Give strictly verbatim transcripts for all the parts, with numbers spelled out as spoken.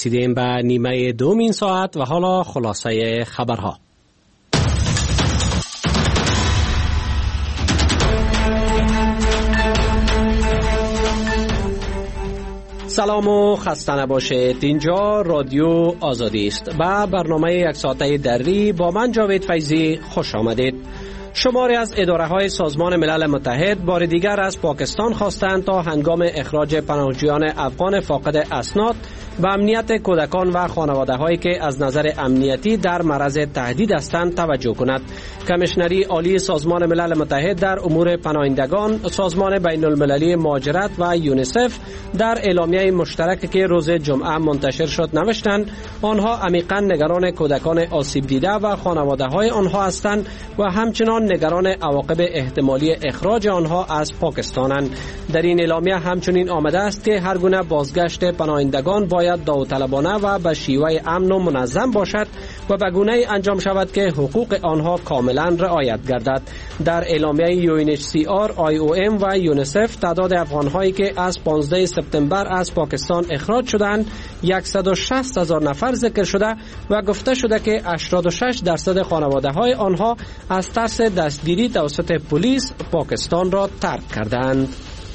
رسیدیم به نیمه دومین ساعت و حالا خلاصه خبرها. سلام و خسته نباشید. اینجا رادیو آزادی است. با برنامه یک ساعته دری با من جاوید فیضی خوش آمدید. شماری از اداره‌های سازمان ملل متحد بار دیگر از پاکستان خواستند تا هنگام اخراج پناهجویان افغان فاقد اسناد به امنیت کودکان و خانواده‌هایی که از نظر امنیتی در معرض تهدید هستند توجه کند. کمیشنری عالی سازمان ملل متحد در امور پناهندگان، سازمان بین المللی مهاجرت و یونیسف در اعلامیه مشترک که روز جمعه منتشر شد نوشتند آنها عمیقاً نگران کودکان آسیب دیده و خانواده‌های آنها هستند و همچنان نگران عواقب احتمالی اخراج آنها از پاکستانند. در این اعلامیه همچنین آمده است که هر گونه بازگشت پناهندگان باید داوطلبانه و به شیوه امن و منظم باشد و به گونه‌ای انجام شود که حقوق آنها کاملا رعایت گردد. در اعلامیه یو ان اچ سی آر، آی او ام و یونیسف تعداد افغان‌هایی که از پانزده سپتامبر از پاکستان اخراج شدند صد و شصت هزار نفر ذکر شده و گفته شده که هشتاد و شش درصد خانواده‌های آنها از ترس دستگیری توسط پلیس پاکستان را ترک کردند.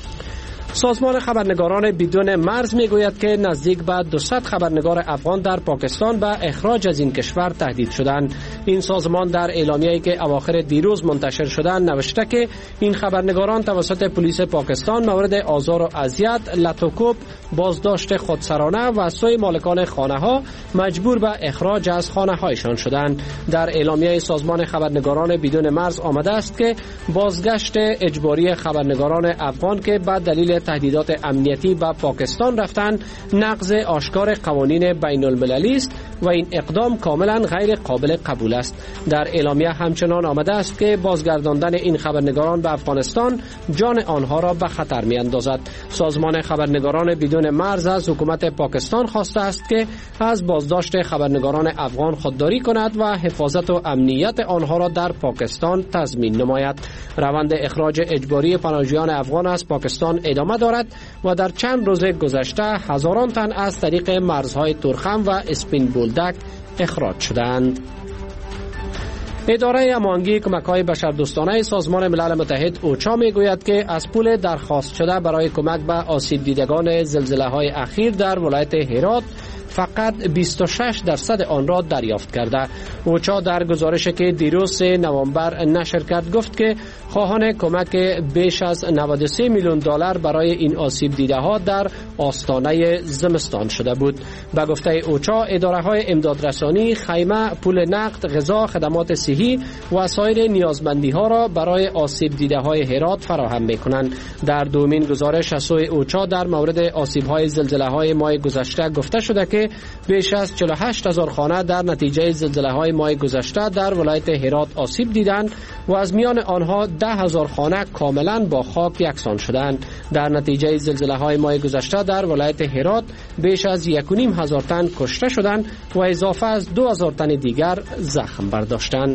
سازمان خبرنگاران بدون مرز میگوید که نزدیک به دویست خبرنگار افغان در پاکستان به اخراج از این کشور تهدید شدند. این سازمان در اعلامیه‌ای که اواخر دیروز منتشر شده نوشته که این خبرنگاران توسط پلیس پاکستان مورد آزار و اذیت، لطوکوب، بازداشت خودسرانه و سوی مالکان خانه‌ها مجبور به اخراج از خانه‌هایشان شدند. در اعلامیه سازمان خبرنگاران بدون مرز آمده است که بازگشت اجباری خبرنگاران افغان که به دلیل تهدیدات امنیتی به پاکستان رفتند نقض آشکار قوانین بین المللی است و این اقدام کاملا غیر قابل قبول است. در اعلامیه همچنان آمده است که بازگرداندن این خبرنگاران به افغانستان جان آنها را به خطر می اندازد. سازمان خبرنگاران بدون مرز از حکومت پاکستان خواسته است که از بازداشت خبرنگاران افغان خودداری کند و حفاظت و امنیت آنها را در پاکستان تضمین نماید. روند اخراج اجباری پناهجویان افغان از پاکستان ادامه دارد و در چند روز گذشته هزاران تن از طریق مرزهای تورخم و اسپین بولدک اخراج شدند. اداره هماهنگی کمک‌های بشردوستانه سازمان ملل متحد اوچا میگوید که از پول درخواست شده برای کمک به آسیب دیدگان زلزله‌های اخیر در ولایت هرات فقط بیست و شش درصد آن را دریافت کرده. اوچا در گزارشی که دیروز سه نوامبر نشر کرد گفت که خواهان کمک بیش از نود و سه میلیون دلار برای این آسیب دیده ها در آستانه زمستان شده بود. به گفته اوچا اداره‌های امدادرسانی خیمه، پول نقد، غذا، خدمات صحی و سایر نیازمندی ها را برای آسیب دیده های هرات فراهم می‌کنند. در دومین گزارش از سوی اوچا در مورد آسیب های زلزله های ماه گذشته گفته شده که بیش از چهل و هشت هزار خانه در نتیجه زلزله های ماه گذشته در ولایت هرات آسیب دیدند و از میان آنها ده هزار خانه کاملا با خاک یکسان شدند. در نتیجه زلزله های ماه گذشته در ولایت هرات بیش از یک و نیم هزار تن کشته شدند و اضافه از دو هزار تن دیگر زخم برداشتند.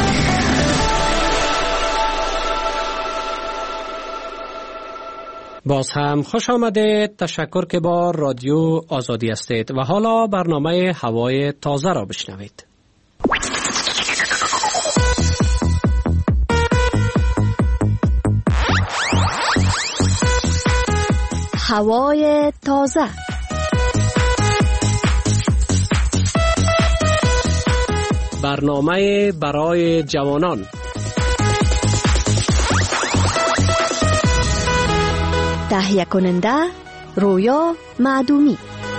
باز هم خوش آمدید. تشکر که با رادیو آزادی هستید و حالا برنامه هوای تازه را بشنوید. هوای تازه. برنامه برای جوانان. تهیه کننده رویا معدومی.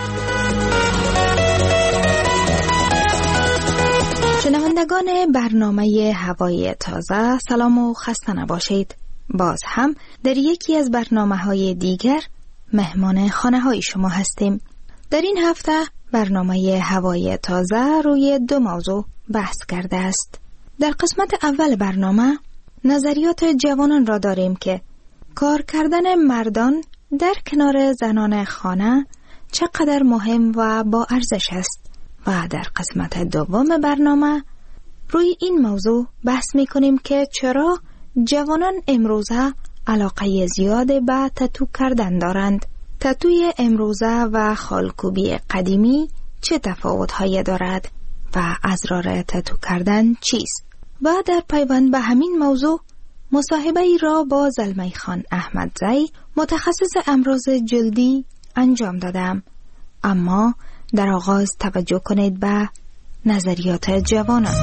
شنوندگان برنامه هوای تازه، سلام و خسته نباشید. باز هم در یکی از برنامه‌های دیگر مهمان خانه‌های شما هستیم. در این هفته برنامه هوای تازه روی دو موضوع بحث کرده است. در قسمت اول برنامه نظریات جوانان را داریم که کار کردن مردان در کنار زنان خانه چقدر مهم و با ارزش است و در قسمت دوم برنامه روی این موضوع بحث می کنیم که چرا جوانان امروزه علاقه زیاد به تتو کردن دارند. تتوی امروزه و خالکوبی قدیمی چه تفاوت‌هایی دارد و اسرار تتو کردن چیست؟ و در پیوند به همین موضوع مصاحبه ای را با زلمی خان احمدزی متخصص امراض جلدی انجام دادم. اما در آغاز توجه کنید به نظریات جوانان.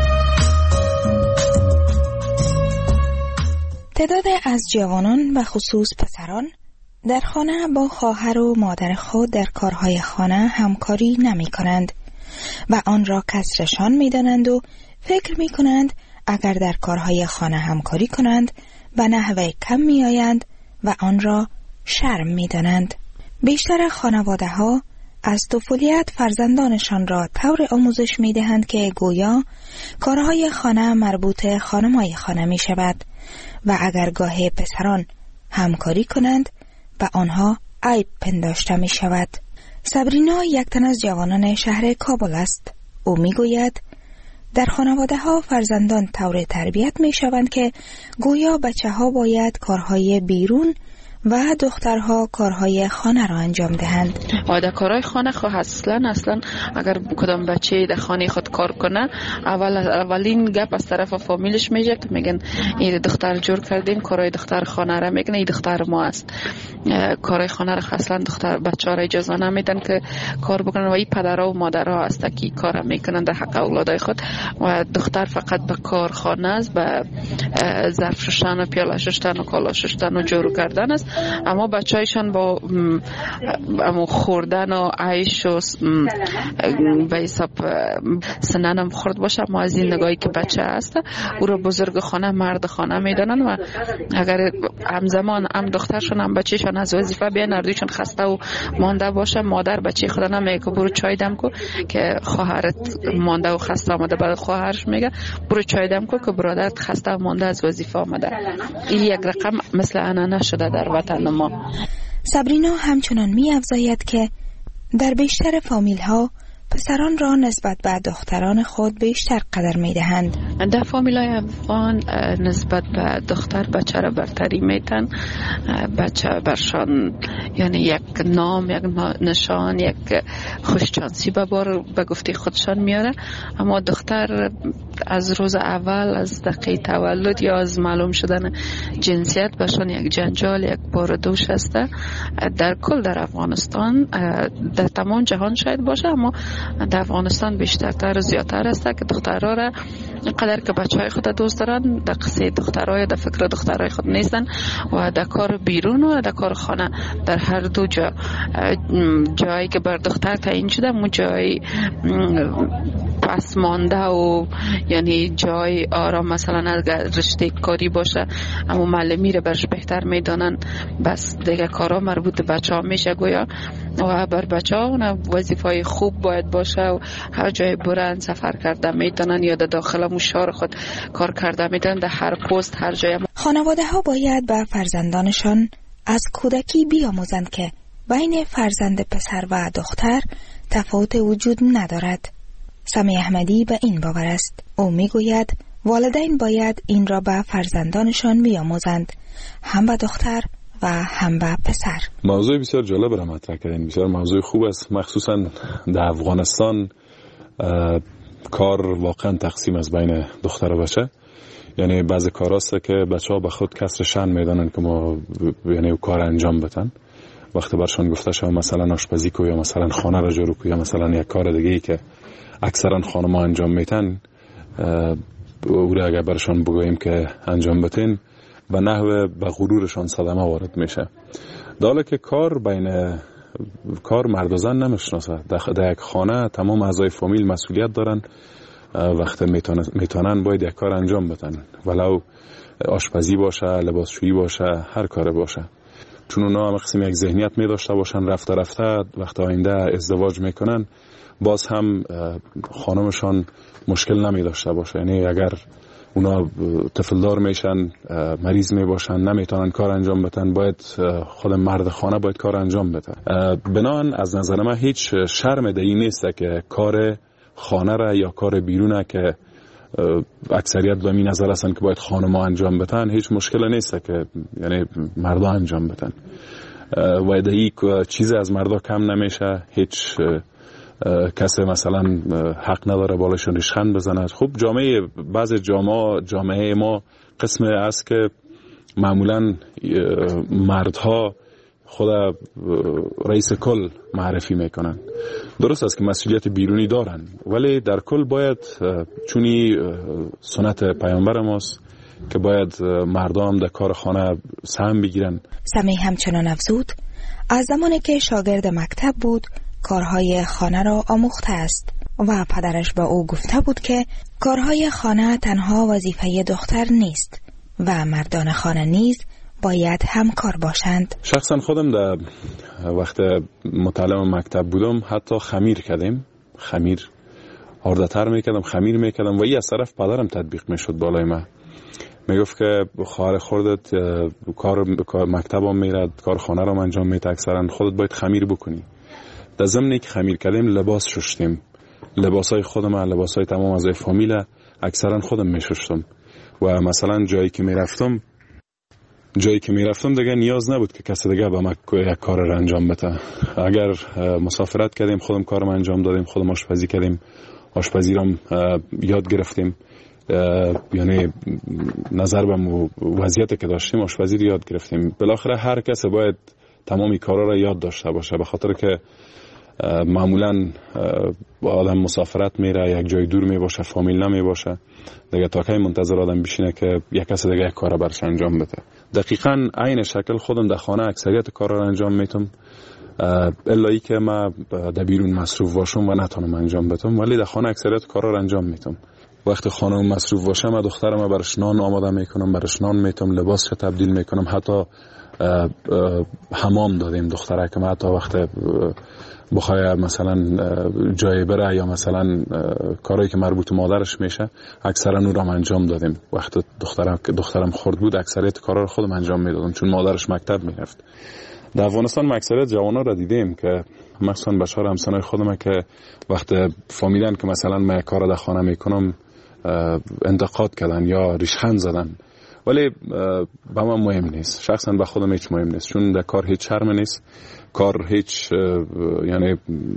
تعداد از جوانان و خصوص پسران در خانه با خواهر و مادر خود در کارهای خانه همکاری نمی کنند و آن را کسرشان می دانند و فکر می کنند اگر در کارهای خانه همکاری کنند به نحوه کم می آیند و آن را شرم می دانند. بیشتر خانواده ها از طفولیت فرزندانشان را طور آموزش می دهند که گویا کارهای خانه مربوط خانمای خانه می شود و اگر گاه پسران همکاری کنند به آنها عیب پنداشته می شود. صبرینا یک تن از جوانان شهر کابل است. او می گوید در خانواده ها فرزندان طور تربیت می شوند که گویا بچه ها باید کارهای بیرون و دخترها کارهای خانه را انجام دهند. و در کارهای خانه خود اصلا اصلا اگر کدام بچه در خانه خود کار کنه اول اولین گپ از طرف فامیلش میشه که میگن این دختر جور کردیم کارهای دختر خانه را میکنه، این دختر ما است. کارهای خانه را اصلا دختر بچه ها را اجازه نمیدن که کار بکنن و این پدرها و مادرها است که کار میکنن در حق اولادای خود و دختر فقط به کار خانه است، به ظرف شستن و پیاله شستن و کالا شستن و جورو کردن است. اما بچه‌هایشان با امو خوردن و عیش و به حساب سننم خورد باشه، اما از این نگاهی که بچه هست او را بزرگ خانه مرد خانه میدانن و اگر همزمان هم دخترشون هم بچه‌شون از وظیفه بیان اردویشون خسته و مانده باشه، مادر بچه خود نمیگه که برو چای دم کو که خواهرت مانده و خسته آمده، بعد خواهرش میگه برو چای دم کو که برادرت خسته و مانده از وظیفه آمده. این یک رقم مثل انانه شده در وطن ما. صبرینا همچنان می افزاید که در بیشتر فامیل ها پسران را نسبت به دختران خود بیشتر قدر می دهند. در فامیل های افغان نسبت به دختر بچه را برتری میتن، بچه برشان یعنی یک نام، یک نشان، یک خوشچانسی به بار به گفته خودشان میاره. اما دختر از روز اول، از دقیقه تولد یا از معلوم شدن جنسیت برشان یک جنجال، یک بار دوش است. در کل در افغانستان، در تمام جهان شاید باشه، اما در افغانستان بیشترتر و زیادتر است که دخترها را قدر که بچه های خود دوست دارن در قصه دخترها یا در فکر دخترهای خود نیستن و در کار بیرون و در کار خانه در هر دو جا جایی که بر دختر تعیین شده اون جای پس مانده و یعنی جای آرام، مثلا اگر رشته کاری باشه اما معلمی رو برش بهتر میدانن، بس دیگه کارا مربوط بچه ها میشه گویا و بر بچه ها وظیفه خوب باید باشه و هر جای برن سفر کرده میتونن یا در داخل مشار خود کار کرده میتونن، در هر پست هر جای. خانواده ها باید به فرزندانشان از کودکی بیاموزند که بین فرزند پسر و دختر تفاوت وجود ندارد. سمی احمدی به این باور است. او میگوید والدین باید این را به فرزندانشان بیاموزند، هم به دختر و هم به پسر. موضوع بسیار جالب را مطرح کردین، بسیار موضوع خوب است. مخصوصا در افغانستان کار واقعا تقسیم از بین دختر و بچه، یعنی بعضی کار است که بچه ها به خود کسر شأن میدانن که ما یعنی کار انجام بدن. وقتی برشان گفته شد مثلا آشپزی کو یا مثلا خانه را جارو کو یا مثلا یک کار دیگه ای که اکثرا خانم‌ها انجام میتن، او را اگر برشان بگوییم که انجام بتین و نحوه به غرورشان صدمه وارد میشه. داله که کار بین کار مرد و زن نمیشناسه. در یک خانه تمام اعضای فامیل مسئولیت دارن، وقتی میتونن باید یک کار انجام بدن، ولو آشپزی باشه، لباسشویی باشه، هر کار باشه. چون اونا هم قسم یک ذهنیت می داشته باشن، رفته رفته وقتی آینده ازدواج میکنن باز هم خانمشان مشکل نمی داشته باشه. یعنی اگر اونا طفلدار میشن، مریض می باشن، نمیتونن کار انجام بدن، باید خود مرد خانه باید کار انجام بده. بنان از نظر من هیچ شرم در این نیست که کار خانه را یا کار بیرونه که اکثریت به این نظر هستن که باید خانم‌ها انجام بدن، هیچ مشکل نیست که یعنی مردا انجام بدن و دیگه چیز از مردا کم نمیشه. هیچ کسی مثلا حق نداره بالاشون ریشخند بزند. خب جامعه بعض جامعه جامعه ما قسم است که معمولا مردها خود رئیس کل معرفی میکنن. درست است که مسئولیت بیرونی دارن، ولی در کل باید چونی سنت پیامبر ماست که باید مردم در کار خانه سهم بگیرن. سمیع همچنان افزود از زمانی که شاگرد مکتب بود کارهای خانه را آموخته است و پدرش به او گفته بود که کارهای خانه تنها وظیفه دختر نیست و مردان خانه نیز باید همکار باشند. شخصا خودم در وقت متعلم مکتب بودم حتی خمیر کردیم، خمیر آرده تر میکردم، خمیر میکردم و این از طرف پدرم تطبیق میشد بالای من. میگفت که خواهر خودت کار مکتب هم میرد، کار خانه رو انجام میده، اکثرا خودت باید خمیر بکنی. در ضمن که خمیر کردیم لباس شستیم، لباسای خودم، لباسای تمام از فامیل اکثرا خودم میشستم و مثلا جایی که میرفتم جایی که میرفتم دیگه نیاز نبود که کسی دیگه به من یک کار رو انجام بده. اگر مسافرت کردیم خودم کارم انجام دادیم، خودم آشپزی کردیم، آشپزی رو یاد گرفتیم، یعنی نظر به وضعیتی که داشتیم آشپزی رو یاد گرفتیم. بالاخره هر کسی باید تمامی کارا را یاد داشته باشه، به خاطر که معمولا آدم مسافرت میره، یک جای دور می باشه، فامیل نمی باشه دیگه، تا کی منتظر آدم بشینه که یک کس دیگه یک کار برش انجام بده. دقیقاً عین شکل خودم در خانه اکثریت کارا را انجام میتم، الا ای که ما در بیرون مصروف باشم و نتونم انجام بدم، ولی در خانه اکثریت کارا را انجام میتم. وقتی خانم مصروف باشه ما دخترم برش نان آماده میکنم، برش نان میتم، لباسش تبدیل میکنم، حتی حمام دادیم دختره که حتی وقت بخواه مثلا جای بره یا مثلا کارهایی که مربوط مادرش میشه اکثرا اون رو انجام دادیم. وقت دخترم دخترم خرد بود اکثریت کارا رو خودم انجام میدادم چون مادرش مکتب میرفت. در افغانستان اکثریت جوانا را دیدیم که مثلا بشار همسنای خودم که وقت فهمیدن که مثلا من کار در خانه میکنم انتقاد کردن یا ریشخند زدن، ولی به من مهم نیست، شخصا به خودم هیچ مهم نیست، چون در کار هیچ شرم نیست، کار هیچ یعنی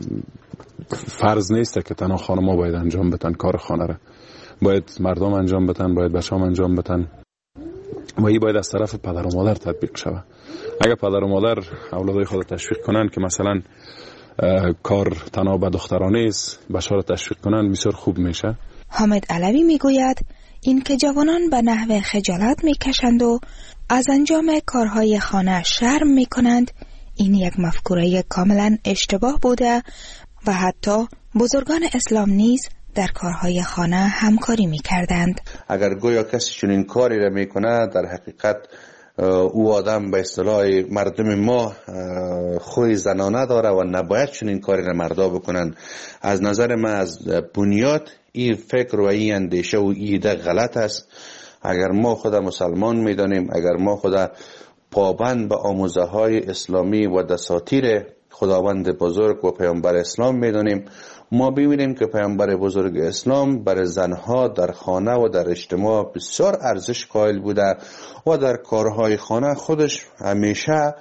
فرض نیست که تنها خانم‌ها باید انجام بدن کار خانه را، باید مردم انجام بدن، باید بچه‌ها انجام بدن و این باید از طرف پدر و مادر تطبیق شود. اگر پدر و مادر اولادای خود تشویق کنن که مثلا کار تنها به دخترانه است، بچه‌ها را تشویق کنن بسیار خوب میشه. حامد علوی میگوید این که جوانان به نحو خجالت میکشند و از انجام کارهای خانه شرم میکنند، این یک مفکوره کاملا اشتباه بوده و حتی بزرگان اسلام نیز در کارهای خانه همکاری میکردند. اگر گویا کسی چنین کاری را میکنه در حقیقت او آدم به اصطلاح مردم ما خوی زنانه داره و نباید چنین کاری را مردا بکنن. از نظر من از بنیاد این فکر و این اندیشه و ایده غلط است. اگر ما خدا مسلمان میدانیم، اگر ما خدا پابند به آموزه های اسلامی و دساتیر خداوند بزرگ و پیامبر اسلام میدانیم، ما ببینیم که پیامبر بزرگ اسلام برای زنها در خانه و در اجتماع بسیار ارزش قائل بوده و در کارهای خانه خودش همیشه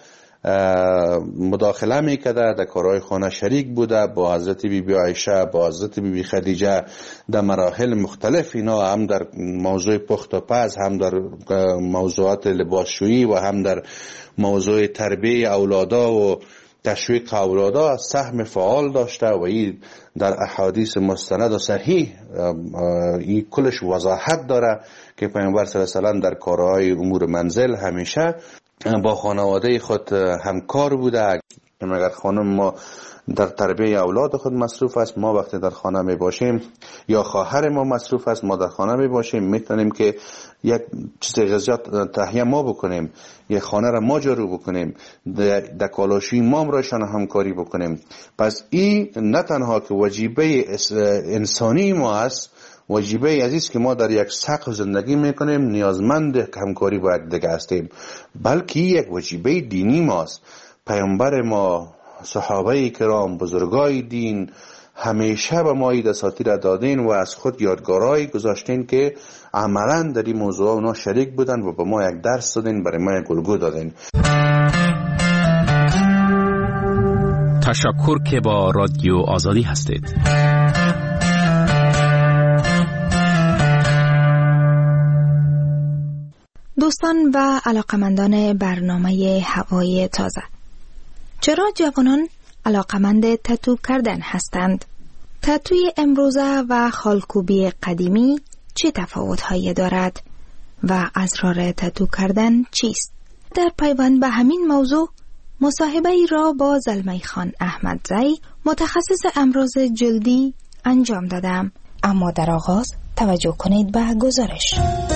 مداخله میکرده، در کارهای خانه شریک بوده. با حضرت بی بی عایشه، با حضرت بی بی خدیجه در مراحل مختلف، اینا هم در موضوع پخت و پز، هم در موضوعات لباسشویی و هم در موضوع تربیه اولادا و تشویق اولادا سهم فعال داشته و این در احادیث مستند و صحیح این کلش وضاحت داره که پیامبر صلی الله علیه و آله در کارهای امور منزل همیشه با خانواده خود همکار بوده. اگر خانم ما در تربیه اولاد خود مصروف است، ما وقتی در خانه می باشیم یا خواهر ما مصروف است، ما در خانه می باشیم، میتونیم که یک چیز غذا تهیه ما بکنیم، یک خانه را ما جارو بکنیم، در کالاشوی ما راشان همکاری بکنیم. پس این نه تنها که واجبه انسانی ما است، واجبه عزیز که ما در یک سقف زندگی میکنیم، نیازمند همکاری با یک دیگه هستیم، بلکه یک واجبه دینی ماست. پیامبر ما، صحابه کرام، بزرگای دین همیشه به ما دساتیر دادین و از خود یادگارایی گذاشتین که عملا در این موضوع اونا شریک بودن و به ما یک درس دادین، برای ما یک الگو دادین. تشکر که با رادیو آزادی هستید. دوستان و علاقمندان برنامه هوای تازه، چرا جوانان علاقمند تتو کردن هستند؟ تتوی امروزه و خالکوبی قدیمی چه تفاوت‌هایی دارد و اسرار تتو کردن چیست؟ در پیوند به همین موضوع مصاحبه ای را با زلمی خان احمدزی متخصص امراض جلدی انجام دادم. اما در آغاز توجه کنید به گزارش.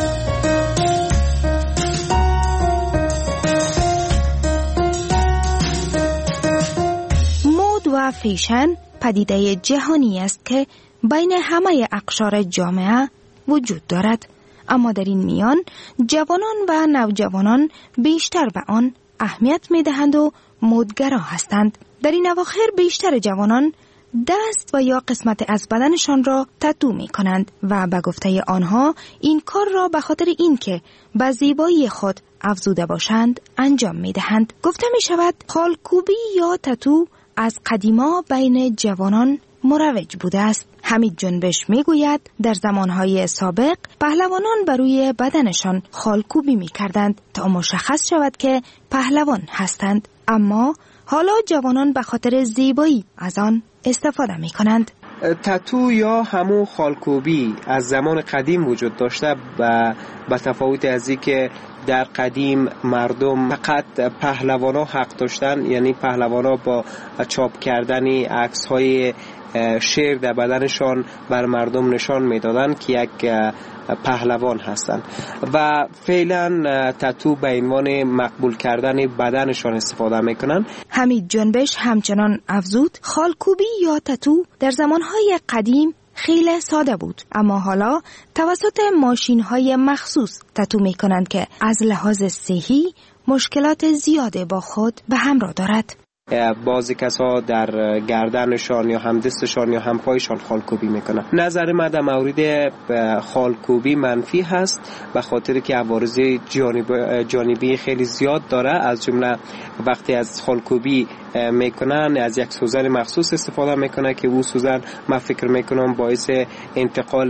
مد و فیشن پدیده جهانی است که بین همه اقشار جامعه وجود دارد، اما در این میان جوانان و نوجوانان بیشتر به آن اهمیت می دهند و مدگرا هستند. در این اواخر بیشتر جوانان دست و یا قسمت از بدنشان را تتو می کنند و به گفته آنها این کار را به خاطر اینکه به زیبایی خود افزوده باشند انجام می دهند. گفته می شود خالکوبی یا تتو از قدیما بین جوانان مروج بوده است. حمید جنبش می گوید در زمانهای سابق پهلوانان بر روی بدنشان خالکوبی می کردند تا مشخص شود که پهلوان هستند، اما حالا جوانان به خاطر زیبایی از آن استفاده می کنند. تتو یا همون خالکوبی از زمان قدیم وجود داشته و به تفاوت از این که در قدیم مردم فقط پهلوانا حق داشتن، یعنی پهلوانا با چاپ کردن عکس های شیر در بدنشان بر مردم نشان میدادن که یک پهلوان هستند و فعلا تتو به عنوان مقبول کردن بدنشان استفاده میکنن. حمید جنبش همچنان افزود خالکوبی یا تتو در زمانهای قدیم خیلی ساده بود، اما حالا توسط ماشین‌های مخصوص تتو میکنند که از لحاظ صحی مشکلات زیاده با خود به همراه دارد. بعضی کسا در گردنشان یا هم دستشان یا هم پایشان خالکوبی میکنن. نظر من در مورد خالکوبی منفی هست به خاطر که عوارض جانب جانبی خیلی زیاد داره. از جمله وقتی از خالکوبی میکنن از یک سوزن مخصوص استفاده میکنن که او سوزن من فکر میکنم باعث انتقال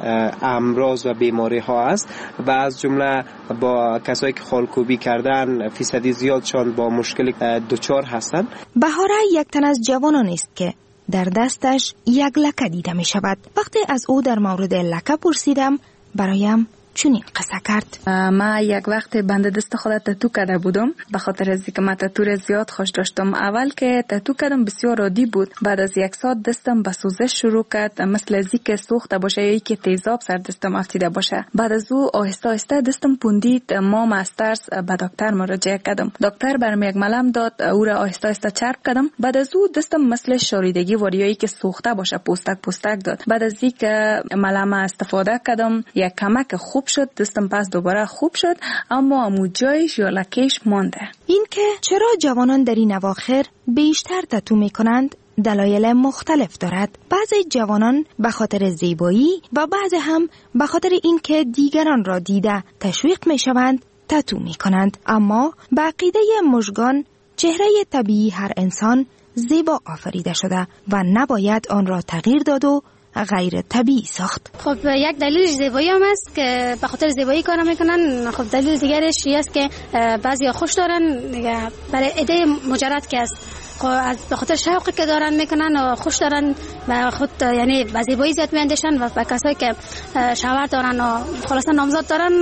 امراض و بیماری ها است و از جمله با کسایی که خالکوبی کردن فیصدی زیادشان با مشکل دچار هستن. بهاره یک تن از جوانان است که در دستش یک لکه دیده می شود. وقتی از او در مورد لکه پرسیدم برایم چنین قصه کرد. ما یک وقت بند دست خود تتو کرده بودم به خاطر از اینکه من تتو را زیاد خوش داشتم. اول که تتو کردم بسیار عادی بود، بعد از یک ساعت دستم به سوزش شروع کرد، مثل از اینکه سوخته باشه یا اینکه تیزاب سر دستم افتیده باشه. بعد از او آهسته آهسته دستم پوندید. ما از ترس به دکتر مراجعه کردم. دکتر برام یک ملم داد، او را آهسته آهسته چرب کردم. بعد از او دستم مثل شاریدگی وریایی که سوخته باشه پوستک پوستک داد. بعد از اینکه ملم استفاده کردم یک کمک خوب شد، دستم پس دوباره خوب شد، اما امو جایش یا لکهش مانده. این که چرا جوانان در این اواخر بیشتر تتو می کنند دلایل مختلف دارد. بعضی جوانان به خاطر زیبایی و بعضی هم به خاطر اینکه دیگران را دیده تشویق می شوند تتو می کنند. اما به عقیده مژگان چهره طبیعی هر انسان زیبا آفریده شده و نباید آن را تغییر داد و غیر طبیعی ساخت. خب یک دلیل زیبایی هم است که به خاطر زیبایی کار میکنن. خب دلیل دیگرش این است که بعضیا خوش دارن برای ایده مجرد که است، به خاطر شوقی که دارن میکنن و خوش دارن و خود یعنی به زیبایی زیاد میاندیشن و به کسایی که شوهر دارن و خلاصا نامزاد دارن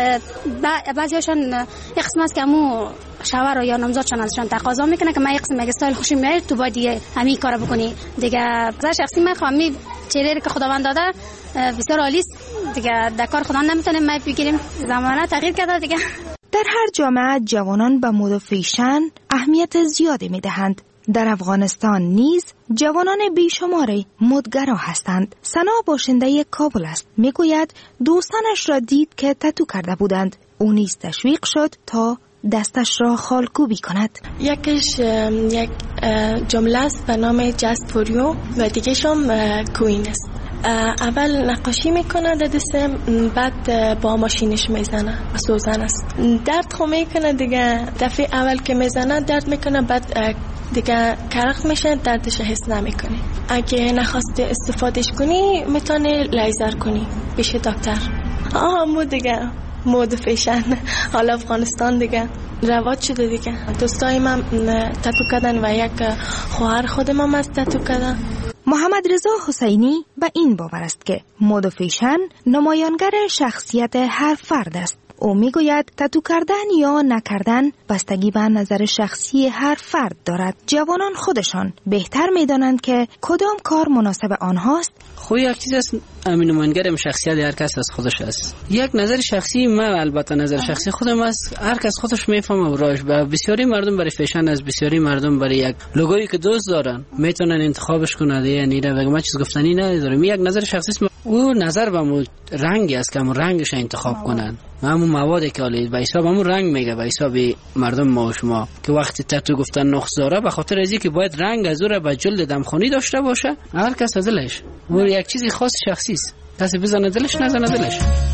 بعضیاشون یک قسم است که همو شوهر یا نامزادشان ازشان تقاضا میکنه که من یک قسم استایل خوشی میاد تو باید همین کارو بکنی دیگه. از شخصی من خواهم می چهره که خداوند داده بسیار عالی است دیگه، در کار خدا نمیتونیم ما بگیریم، زمانه تغییر کرده دیگه. در هر جامعه جوانان به مد و فیشن اهمیت زیادی میدهند. در افغانستان نیز جوانان بیشماری مدگرا هستند. سنا باشنده کابل است. میگوید دوستانش را دید که تتو کرده بودند. او نیز تشویق شد تا دستش را خالکوبی کند. یکیش یک جمله است به نام جست فوریو و دیگه‌ش هم کوین است. اول نقاشی میکنه در دستم، بعد با ماشینش میزنه و سوزن است. درد خو میکنه دیگه، دفعه اول که میزنه درد میکنه، بعد دیگه کرخ میشه، دردش حس نمیکنی. اگه نخواستی استفادهش کنی میتونی لیزر کنی پیش دکتر. آها مو دیگه مود فیشن حالا افغانستان دیگه رواج شده دیگه. دوستای من تتو کردن و یک خواهر خودم هم از تتو کردن. محمد رضا حسینی به این باور است که مد و فیشن نمایانگر شخصیت هر فرد است. او میگوید تتو کردن یا نکردن بستگی به نظر شخصی هر فرد دارد. جوانان خودشان بهتر میدانند که کدام کار مناسب آنهاست. خو یک چیز است، امین نمایانگر شخصیت هر کس از خودش است. یک نظر شخصی من، البته نظر شخصی خودم است، هر کس خودش میفهمه براش. و بسیاری مردم برای فیشن از بسیاری مردم برای یک لوگویی که دوست دارن میتونن انتخابش کنن. یعنی را بگم چیز گفتنی نداره. می یک نظر شخصی است، او نظر به مو رنگی است که همون رنگش انتخاب کنن. همون موادی که حالی به حساب همون رنگ میگه به حساب مردم ما و شما که وقتی تتو گفتن نقص داره به خاطر ازی که باید رنگ از اون به جلد دمخونی داشته باشه. هر کس از دلش و یک چیزی خاص شخصی است، کسی بزنه دلش نزنه دلش.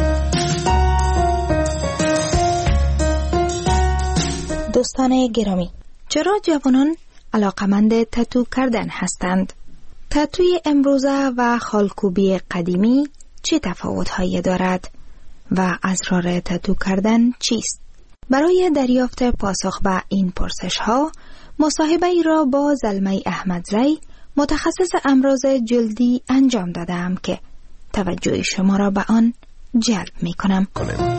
دوستان گرامی، چرا جوانان علاقمند تتو کردن هستند؟ تتوی امروزه و خالکوبی قدیمی چه تفاوت‌هایی دارد و اسرار تتو کردن چیست؟ برای دریافت پاسخ به این پرسش‌ها مصاحبه ای را با زلمه احمدزی متخصص امراض جلدی انجام دادم که توجه شما را به آن جلب می‌کنم.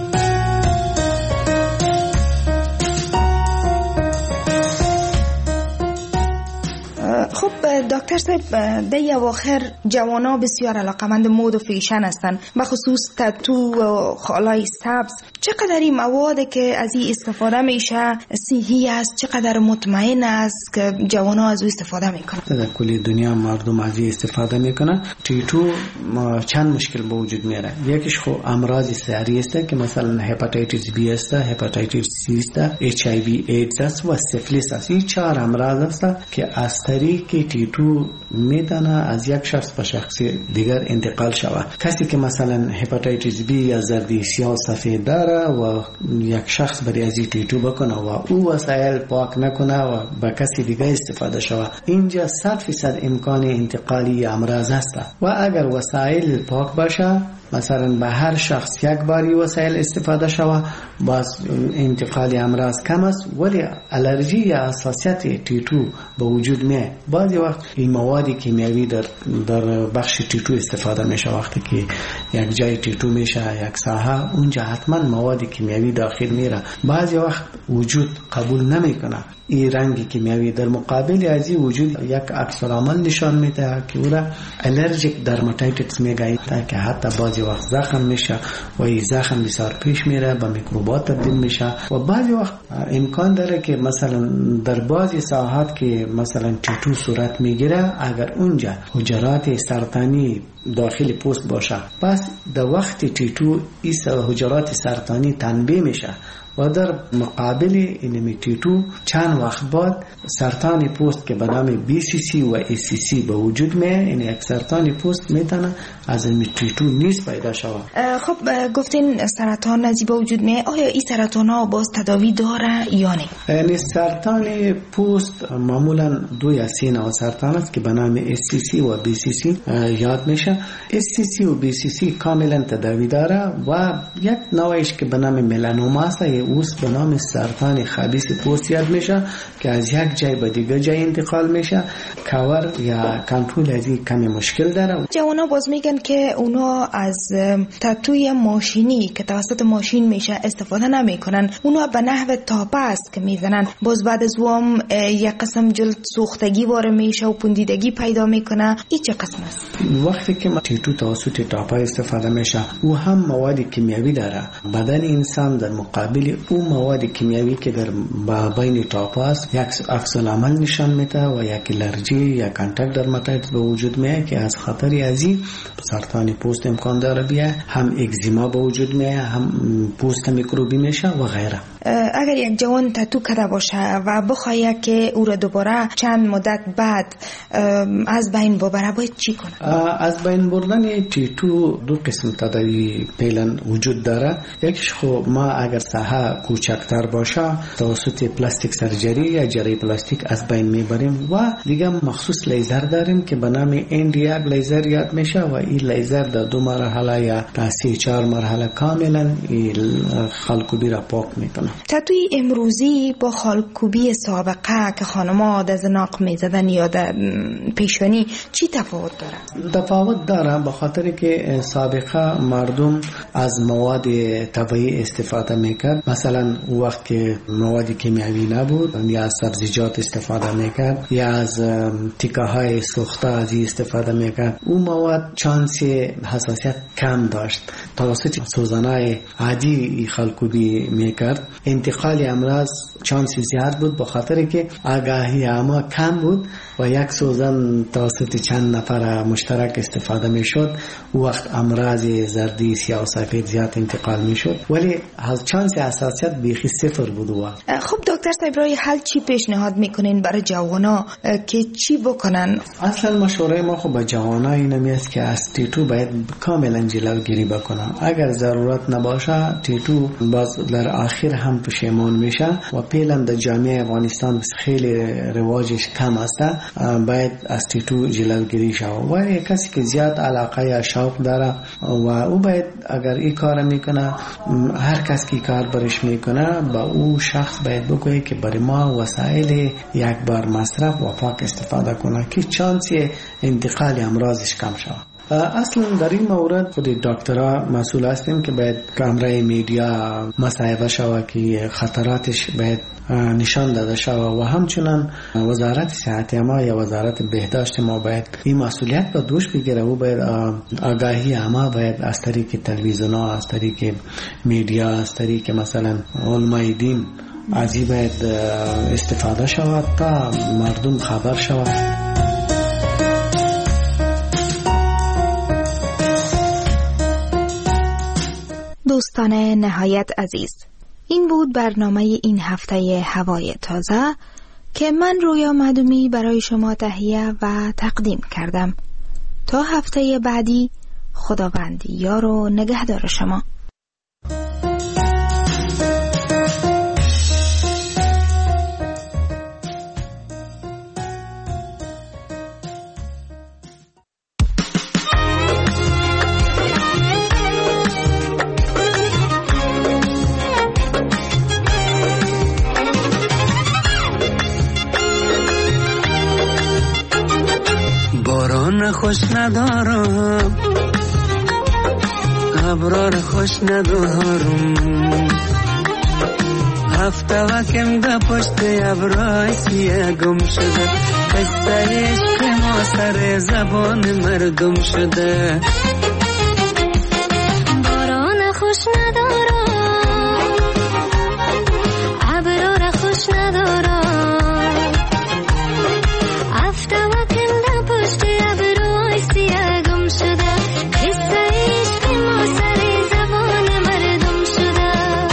خب دکتر صاحب، در اواخر جوانا بسیار علاقمند مد و فیشن هستند، بخصوص تتو و خالای سبز. چقدر این مواد که از این استفاده میشه صحی است، چقدر مطمئن است که جوانا از او استفاده میکنن؟ در کل دنیا مردم از این استفاده میکنن. تتو چند مشکل به وجود میاره. یکیش خو امراض ساری است که مثلا هپاتیتیس بی است، هپاتیتیس سی است، اچ آی وی ایدز است و سیفلیس است. این چهار امراض است که از طریق تتو میتونه از یک شخص به شخص دیگر انتقال شود. کسی که مثلا هپاتیتیس بی یا زردی سیاه سفید داره و یک شخص برای از تتو بکنه و او وسایل پاک نکنه و به کسی دیگر استفاده شود، اینجا صد فیصد امکان انتقالی امراض است. و اگر وسایل پاک باشه، مثلا به هر شخص یک باری وسایل استفاده شود، باز انتقال امراض کم است. ولی الرژی یا حساسیت تتو به وجود میاد. بعضی وقت این مواد کیمیایی در در بخش تتو استفاده میشه. وقتی که یک جای تتو میشه یک ساحه، اونجا حتما مواد کیمیایی داخل میره. بعضی وقت وجود قبول نمیکنه این رنگ کیمیایی. در مقابل از این وجود یک عکس العمل نشان میده که او را الرژیک درماتایتیس میگه که حتی بعضی وقت زخم میشه و این زخم بسیار پیش میره، به میکروبات تبدیل میشه. و بعضی وقت امکان داره که مثلا در بعضی ساحات که مثلا تتو صورت میگیره، اگر اونجا حجرات سرطانی داخل پوست باشه، پس در وقت تتو این حجرات سرطانی تنبیه میشه و در مقابل این تتو چند وقت بعد سرطان پوست که به نام بی سی سی و ای سی سی به وجود میاد. این یک سرطان پوست میتونه از این تتو نیز پیدا شود. خب گفتین سرطان از به وجود میاد، آیا این سرطان ها باز تداوی داره یا نه؟ یعنی سرطان پوست معمولا دو یا سه نوع سرطان است که به نام اس سی سی و بی سی سی یاد میشه. اس سی سی و بی سی سی کاملا تداوی داره و یک نوعش که به نام ملانوما است، اوس به نام سرطان خبیث پوست یاد میشه که از یک جای به دیگه جای انتقال میشه. کاور یا کنترل از این کمی مشکل داره. جوانا باز میگن که اونا از تتوی ماشینی که توسط ماشین میشه استفاده نمیکنن، اونا به نحو تاپه است که میزنن. باز بعد از اون یک قسم جلد سوختگی وارد میشه و پوندیدگی پیدا میکنه. این چه قسم است؟ وقتی که تتو توسط تاپه استفاده میشه، او هم مواد کیمیایی داره. بدن انسان در مقابل اون مواد کیمیایی که در بین تاپه است یک عکس العمل نشان میده و یک الرژی یا کانتاکت درماتایتیس به وجود میاد که از خطر ازی سرطان پوست امکان داره بیاد، هم اگزیما به وجود میاد، هم پوست میکروبی میشه و غیره. اگر یک جوان تتو کرده باشه و بخواهد که او را دوباره چند مدت بعد از بین ببره باید چی کنه؟ از بین بردن تتو دو قسم تداوی فعلا وجود داره. یکیش خب ما اگر ساحه کوچکتر باشه توسط پلاستیک سرجری یا جراحی پلاستیک از بین میبریم و دیگه مخصوص لیزر داریم که به نام اندیار لیزر یاد میشه و این لیزر در دو مرحله یا تا سه چهار مرحله کاملا خالکوبی را پاک میکنه. تتوی امروزی با خالکوبی سابقه که خانم‌ها در زناق میزدن یا در پیشانی چی تفاوت داره؟ تفاوت داره به خاطر که سابقه مردم از مواد طبیعی استفاده میکرد. مثلا وقت که مواد کیمیاوی نبود یا از سبزیجات استفاده میکرد یا از تیکه های سوخته از این استفاده میکرد. اون مواد چانس حساسیت کم داشت. توسط سوزنای عادی خالکوبی میکرد. انتقال امراض چانس زیاد بود به خاطر که آگاهی عامه کم بود و یک سوزن توسط چند نفر مشترک استفاده میشد. وقت امراض زردی سیاه و سفید زیاد انتقال میشد ولی از چانس حساسیت بیخی صفر بود. خب دکتر صاحب رای حل چی پیشنهاد میکنین برای جوانا که چی بکنن؟ اصلا مشوره ما خب به جوانا اینم است که از تتو باید کاملا جلوگیری بکنن. اگر ضرورت نباشه تتو باز در آخر هم پشیمان میشه و فعلا در جامعه افغانستان خیلی رواجش کم است. باید از تتو جلوگیری شود و کسی که زیاد علاقه یا شوق داره و او باید اگر این کار میکنه هر کس که کار برش میکنه با او شخص باید بگویه که برای ما وسایل یک بار مصرف و پاک استفاده کنه که چانس انتقال امراضش کم شود. اصلا در این مورد خود دکترها مسئول هستیم که باید کامرای میدیا مصاحبه شود که خطراتش باید نشان داده شود و همچنان وزارت صحت ما یا وزارت بهداشت ما باید این مسئولیت به دوش بگیره و باید آگاهی عامه باید از طریق تلویزیون ها، از طریق میدیا، از طریق مثلا علمای دین از این باید استفاده شود تا مردم خبر شود. دوستان نهایت عزیز، این بود برنامه این هفته هوای تازه که من رویا مدومی برای شما تهیه و تقدیم کردم. تا هفته بعدی خداوند یار و نگهدار شما. خوش ندارم ابرار خوش ندارم هفته وکم ده پشت ابرای سیه گم شده قصه عشق ما سر زبان مردم شده باران خوش ندارم ابرار خوش ندارم هفته وکم ده پشت ابرای سیه گم شده قصه عشق ما سر زبان مردم شده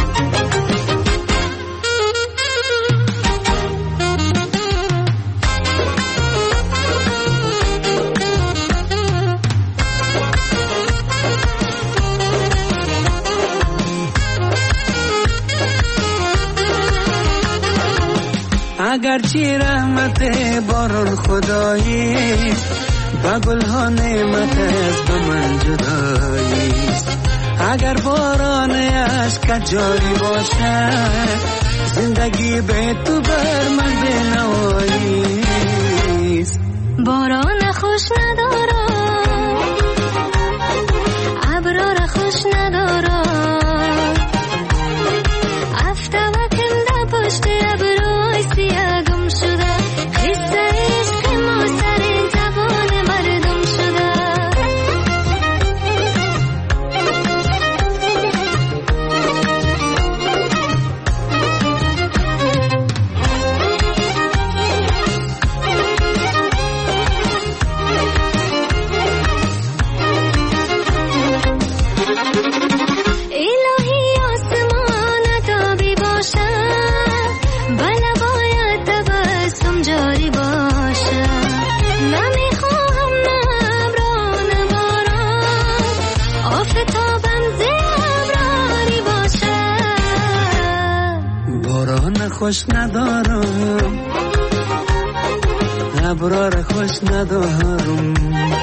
اگرچه رحمت باران خدایی با گلها نعمت است به من جدایی اگر باران عشق جاری باشد زندگی به تو بر من بنوایی باران خوش ندارم ابرار خوش ندارم هفته وکم ده پشت ابرای سیه گم شده قصه عشق ما سر زبان مردم شده خوش ندارم ابرار خوش ندارم